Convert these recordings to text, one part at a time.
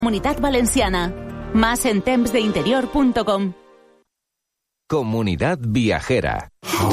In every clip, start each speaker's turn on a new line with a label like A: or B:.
A: Comunitat Valenciana. Más en tempsdeinterior.com.
B: Comunidad Viajera.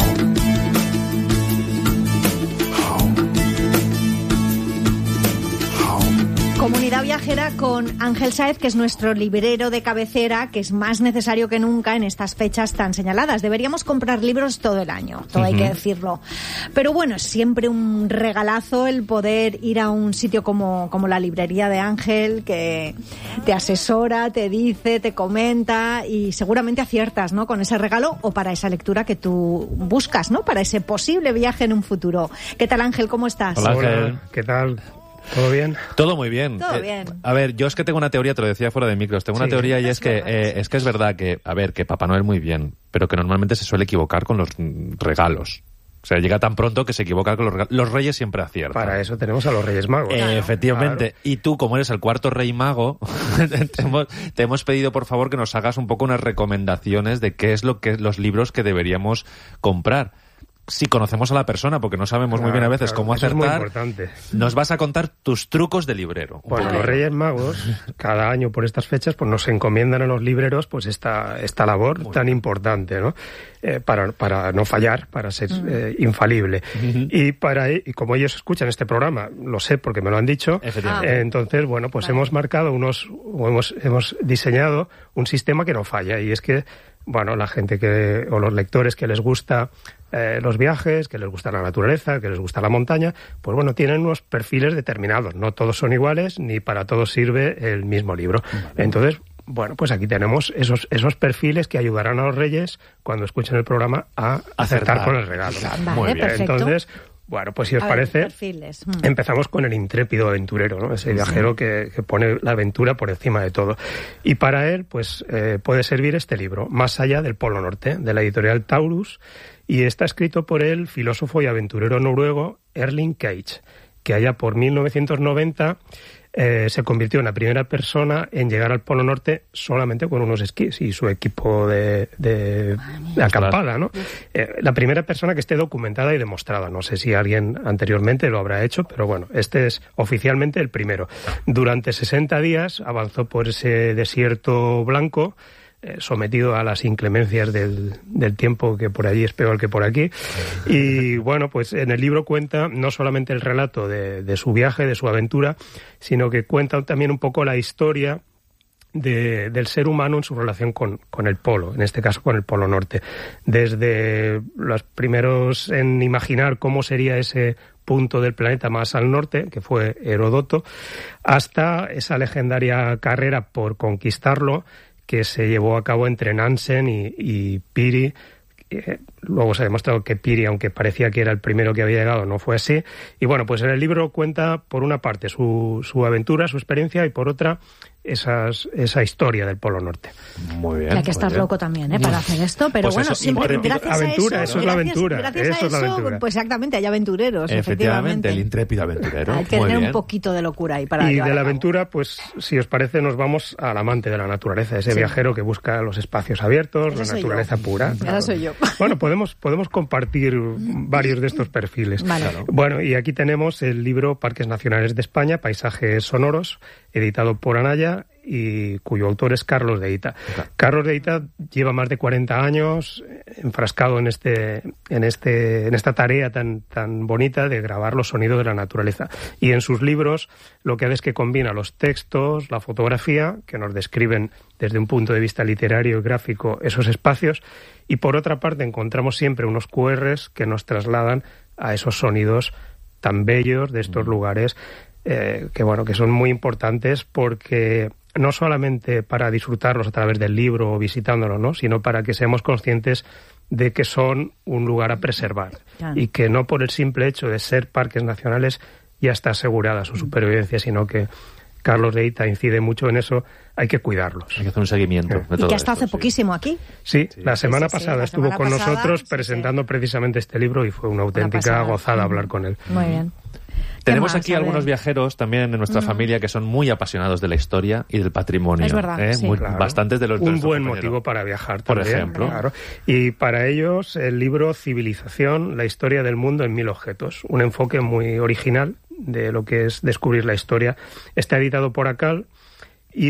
C: Comunidad Viajera con Ángel Sáez, que es nuestro librero de cabecera, que es más necesario que nunca en estas fechas tan señaladas. Deberíamos comprar libros todo el año, todo hay que decirlo. Pero bueno, es siempre un regalazo el poder ir a un sitio como la librería de Ángel, que te asesora, te dice, te comenta y seguramente aciertas, ¿no?, con ese regalo o para esa lectura que tú buscas, ¿no?, para ese posible viaje en un futuro. ¿Qué tal, Ángel? ¿Cómo estás?
D: Hola, Ángel. ¿Qué tal? ¿Todo bien? Todo muy bien.
C: Todo bien.
D: A ver, yo es que tengo una teoría, te lo decía fuera de micros, tengo una teoría y es que es verdad que, a ver, que Papá Noel muy bien, pero que normalmente se suele equivocar con los regalos. O sea, llega tan pronto que se equivoca con los regalos. Los reyes siempre aciertan.
E: Para eso tenemos a los Reyes Magos.
D: Efectivamente.
E: Claro.
D: Y tú, como eres el cuarto rey mago, te hemos pedido, por favor, que nos hagas un poco unas recomendaciones de qué es los libros que deberíamos comprar. Si conocemos a la persona, porque no sabemos muy bien a veces cómo acertar,
E: es muy importante.
D: Nos vas a contar tus trucos de librero.
E: Bueno, los Reyes Magos, cada año por estas fechas, pues nos encomiendan a los libreros pues esta labor tan importante, ¿no? Para no fallar, para ser infalible. Y como ellos escuchan este programa, lo sé porque me lo han dicho, entonces, bueno, pues hemos marcado hemos diseñado un sistema que no falla, y es que, bueno, la gente o los lectores que les gusta los viajes, que les gusta la naturaleza, que les gusta la montaña, pues bueno, tienen unos perfiles determinados. No todos son iguales, ni para todos sirve el mismo libro. Entonces, bueno, pues aquí tenemos esos perfiles que ayudarán a los reyes, cuando escuchen el programa, a acertar con el regalo.
C: Muy bien. Perfecto.
E: Entonces, bueno, pues si os parece, empezamos con el intrépido aventurero, ¿no? Ese viajero que pone la aventura por encima de todo. Y para él, pues puede servir este libro, Más allá del Polo Norte, de la editorial Taurus, y está escrito por el filósofo y aventurero noruego Erling Cage, que allá por 1990 se convirtió en la primera persona en llegar al Polo Norte solamente con unos esquís y su equipo de acampada, ¿no? La primera persona que esté documentada y demostrada. No sé si alguien anteriormente lo habrá hecho, pero bueno, este es oficialmente el primero. Durante 60 días avanzó por ese desierto blanco, sometido a las inclemencias del tiempo, que por allí es peor que por aquí. Y bueno, pues en el libro cuenta no solamente el relato de su viaje, de su aventura, sino que cuenta también un poco la historia del ser humano en su relación con el polo, en este caso con el Polo Norte. Desde los primeros en imaginar cómo sería ese punto del planeta más al norte, que fue Heródoto, hasta esa legendaria carrera por conquistarlo, que se llevó a cabo entre Nansen y Piri. Luego se ha demostrado que Piri, aunque parecía que era el primero que había llegado, no fue así. Y bueno, pues en el libro cuenta, por una parte, su aventura, su experiencia, y por otra, esa historia del Polo Norte.
D: Muy bien.
C: Hay que estar loco también, para hacer esto, pero pues bueno, siempre gracias
E: aventura,
C: a
E: eso es la aventura.
C: Gracias a eso, pues exactamente, hay aventureros,
D: efectivamente. El intrépido aventurero.
C: Hay que tener un poquito de locura ahí para
E: Y de la aventura, pues si os parece, nos vamos al amante de la naturaleza, ese viajero que busca los espacios abiertos, la naturaleza pura.
C: Esa soy yo.
E: Bueno, podemos compartir varios de estos perfiles.
C: Vale.
E: Bueno, y aquí tenemos el libro Parques Nacionales de España, Paisajes Sonoros, editado por Anaya, y cuyo autor es Carlos de Ita. Carlos de Ita lleva más de 40 años enfrascado en esta tarea tan bonita de grabar los sonidos de la naturaleza. Y en sus libros lo que hace es que combina los textos, la fotografía, que nos describen desde un punto de vista literario y gráfico esos espacios, y por otra parte encontramos siempre unos QRs que nos trasladan a esos sonidos tan bellos de estos lugares, que son muy importantes, porque no solamente para disfrutarlos a través del libro o visitándolos, ¿no?, sino para que seamos conscientes de que son un lugar a preservar, y que no por el simple hecho de ser parques nacionales ya está asegurada su supervivencia, sino que Carlos de Ita incide mucho en eso. Hay que cuidarlos.
D: Hay que hacer un seguimiento.
C: Y que hasta hace poquísimo aquí.
E: Sí, la semana pasada estuvo con nosotros presentando precisamente este libro, y fue una auténtica gozada hablar con él.
C: Muy bien.
D: Tenemos aquí algunos viajeros también en nuestra familia que son muy apasionados de la historia y del patrimonio.
C: Es verdad,
E: bastantes de los un buen motivo para viajar también,
D: por ejemplo.
E: Claro. Y para ellos el libro Civilización, la historia del mundo en 1000 objetos, un enfoque muy original de lo que es descubrir la historia. Está editado por ACAL